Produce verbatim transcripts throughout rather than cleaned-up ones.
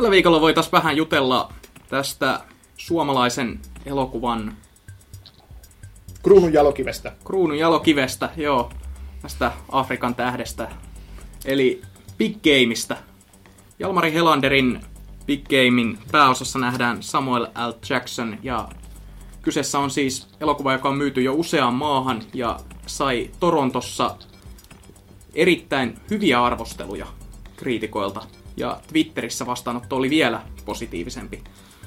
tällä viikolla voitaisiin vähän jutella tästä suomalaisen elokuvan Kruunun jalokivestä. Kruunun jalokivestä, joo. Tästä Afrikan tähdestä. Eli Big Gameista. Jalmari Helanderin Big Gamein pääosassa nähdään Samuel L. Jackson. Ja kyseessä on siis elokuva, joka on myyty jo useaan maahan ja sai Torontossa erittäin hyviä arvosteluja kriitikoilta. Ja Twitterissä vastaanotto oli vielä positiivisempi.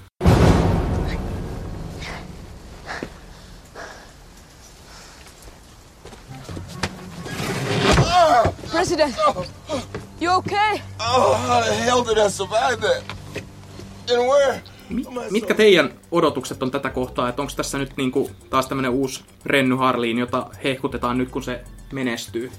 President, you okay? Oh, how the hell did I survive that? And where? Mitkä teidän odotukset on tätä kohtaa? Että onko tässä nyt niinku taas tämmönen uusi Renny Harlin, jota hehkutetaan nyt, kun se menestyy?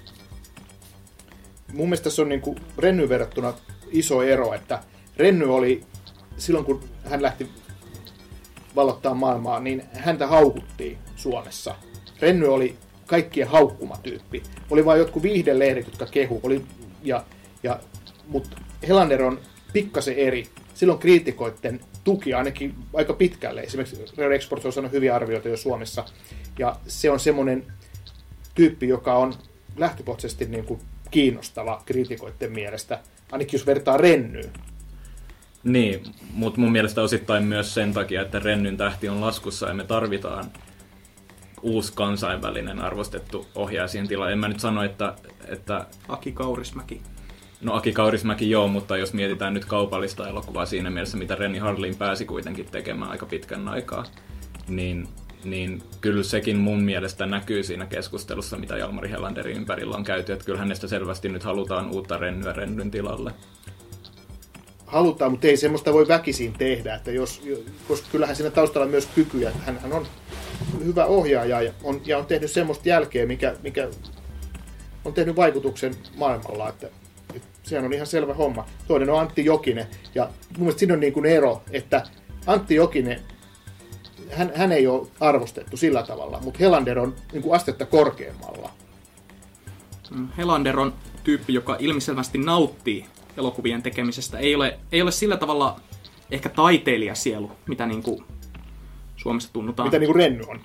Mun mielestä tässä on niinku Renny verrattuna iso ero, että Renny oli, silloin kun hän lähti valottaa maailmaa, niin häntä haukuttiin Suomessa. Renny oli kaikkien haukkumatyyppi. Oli vain jotkut viihdelehdet, jotka kehu. Oli, ja, ja, mutta Helander on pikkasen eri. Silloin kriitikoiden tuki ainakin aika pitkälle. Esimerkiksi Rare Exports on saanut hyviä arvioita jo Suomessa. Ja se on semmoinen tyyppi, joka on lähtökohtaisesti niin kuin kiinnostava kriitikoiden mielestä. Ainakin jos vertaa Rennyyn. Niin, mutta mun mielestä osittain myös sen takia, että Rennyn tähti on laskussa ja me tarvitaan uusi kansainvälinen arvostettu ohjaaja siihen tilaan. En mä nyt sano, että, että... Aki Kaurismäki. No Aki Kaurismäki joo, mutta jos mietitään nyt kaupallista elokuvaa siinä mielessä, mitä Renny Harlin pääsi kuitenkin tekemään aika pitkän aikaa, niin, niin kyllä sekin mun mielestä näkyy siinä keskustelussa, mitä Jalmari Helanderin ympärillä on käyty, että kyllä hänestä selvästi nyt halutaan uutta Rennyä Rennyn tilalle. Halutaan, mutta ei semmoista voi väkisin tehdä, että jos, koska kyllähän siinä taustalla on myös kykyjä, että hän on hyvä ohjaaja ja on, ja on tehnyt semmoista jälkeä, mikä, mikä on tehnyt vaikutuksen maailmalla, että, että sehän on ihan selvä homma. Toinen on Antti Jokinen, ja mun mielestä siinä on niin kuin ero, että Antti Jokinen, hän, hän ei ole arvostettu sillä tavalla, mutta Helander on niin kuin astetta korkeammalla. Helander on tyyppi, joka ilmiselvästi nauttii elokuvien tekemisestä. Ei ole, ei ole sillä tavalla ehkä taiteilijasielu, mitä niin kuin Suomessa tunnutaan. Mitä niin kuin Renny on.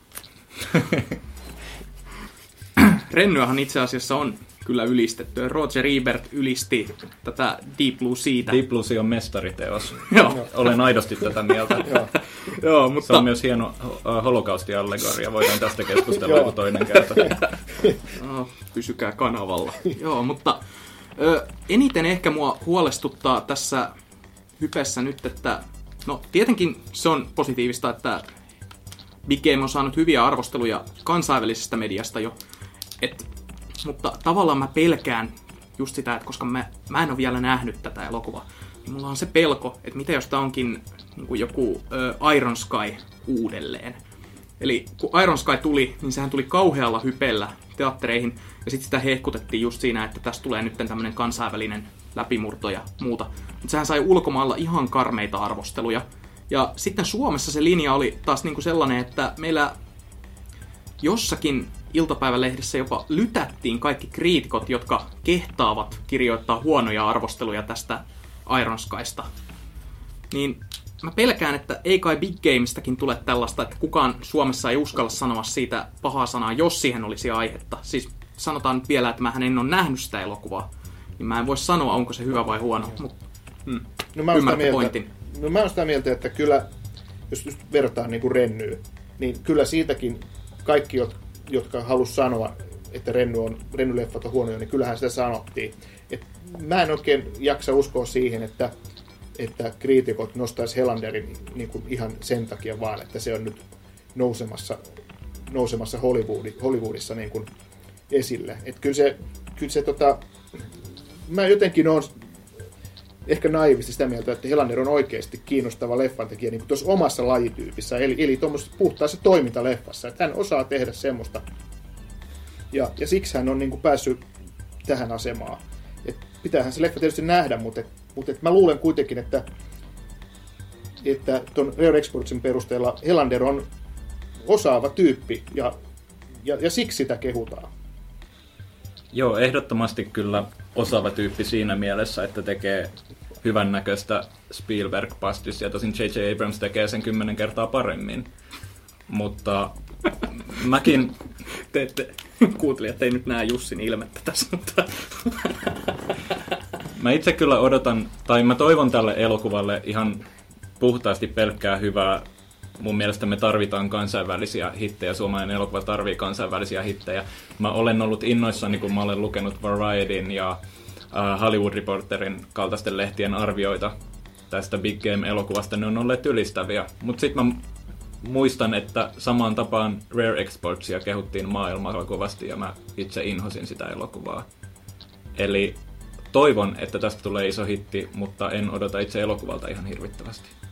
Rennyähän itse asiassa on kyllä ylistetty. Roger Ebert ylisti tätä Deep Blue Seatä. Deep Blue Sea on mestariteos. Joo. Olen aidosti tätä mieltä. Joo, mutta... Se on myös hieno holokaustiallegoria. Voidaan tästä keskustella joku toinen kerta. No, pysykää kanavalla. Joo, mutta ö, eniten ehkä mua huolestuttaa tässä hypessä nyt, että no tietenkin se on positiivista, että Big Game on saanut hyviä arvosteluja kansainvälisestä mediasta jo, et, mutta tavallaan mä pelkään just sitä, että koska mä, mä en ole vielä nähnyt tätä elokuvaa, niin mulla on se pelko, että mitä jos tää onkin niin kuin joku ö, Iron Sky uudelleen. Eli kun Iron Sky tuli, niin sehän tuli kauhealla hypellä teattereihin, ja sitten sitä hehkutettiin just siinä, että tästä tulee nyt tämmönen kansainvälinen läpimurto ja muuta. Mutta sehän sai ulkomailla ihan karmeita arvosteluja. Ja sitten Suomessa se linja oli taas niinku sellainen, että meillä jossakin iltapäivälehdessä jopa lytättiin kaikki kriitikot, jotka kehtaavat kirjoittaa huonoja arvosteluja tästä Iron Skysta. Niin mä pelkään, että ei kai Big Gamestakin tule tällaista, että kukaan Suomessa ei uskalla sanoa siitä pahaa sanaa, jos siihen olisi aihetta. Siis sanotaan nyt vielä, että mä en ole nähnyt sitä elokuvaa, niin mä en voi sanoa, onko se hyvä vai huono, mutta hmm, no ymmärrätte pointin. No mä oon sitä mieltä, että kyllä, jos just verrataan niin kuin Rennyyn, niin kyllä siitäkin kaikki, jotka halus sanoa, että Renny on, Renny-leffat on huonoja, niin kyllähän sitä sanottiin. Et mä en oikein jaksa uskoa siihen, että että kriitikot nostaisi Helanderin niin kuin ihan sen takia vaan, että se on nyt nousemassa, nousemassa Hollywoodi, Hollywoodissa niin kuin esille. Että kyllä se, kyllä se tota, mä jotenkin olen ehkä naivisti sitä mieltä, että Helander on oikeasti kiinnostava leffantekijä niin kuin tuossa omassa lajityypissä, eli, eli tuommoisessa puhtaassa toimintaleffassa, että hän osaa tehdä semmoista. Ja, ja siksi hän on niin kuin päässyt tähän asemaan. Et pitäähän se leffa tietysti nähdä, mutta Mutta mä luulen kuitenkin, että että tuon Rare Exportsin perusteella Helander on osaava tyyppi ja, ja, ja siksi sitä kehutaan. Joo, ehdottomasti kyllä osaava tyyppi siinä mielessä, että tekee hyvännäköistä Spielberg-pastissia. Tosin J J Abrams tekee sen kymmenen kertaa paremmin. Mutta mäkin... Te ette, kuuntelijat ei nyt näe Jussin ilmettä tässä, mutta... Mä itse kyllä odotan, tai mä toivon tälle elokuvalle ihan puhtaasti pelkkää hyvää. Mun mielestä me tarvitaan kansainvälisiä hittejä, suomalainen elokuva tarvii kansainvälisiä hittejä. Mä olen ollut innoissani, kun mä olen lukenut Varietyn ja uh, Hollywood Reporterin kaltaisten lehtien arvioita tästä Big Game-elokuvasta. Ne on olleet ylistäviä, mutta sitten mä muistan, että samaan tapaan Rare Exportsia kehuttiin maailmalla kovasti ja mä itse inhosin sitä elokuvaa. Eli toivon, että tästä tulee iso hitti, mutta en odota itse elokuvalta ihan hirvittävästi.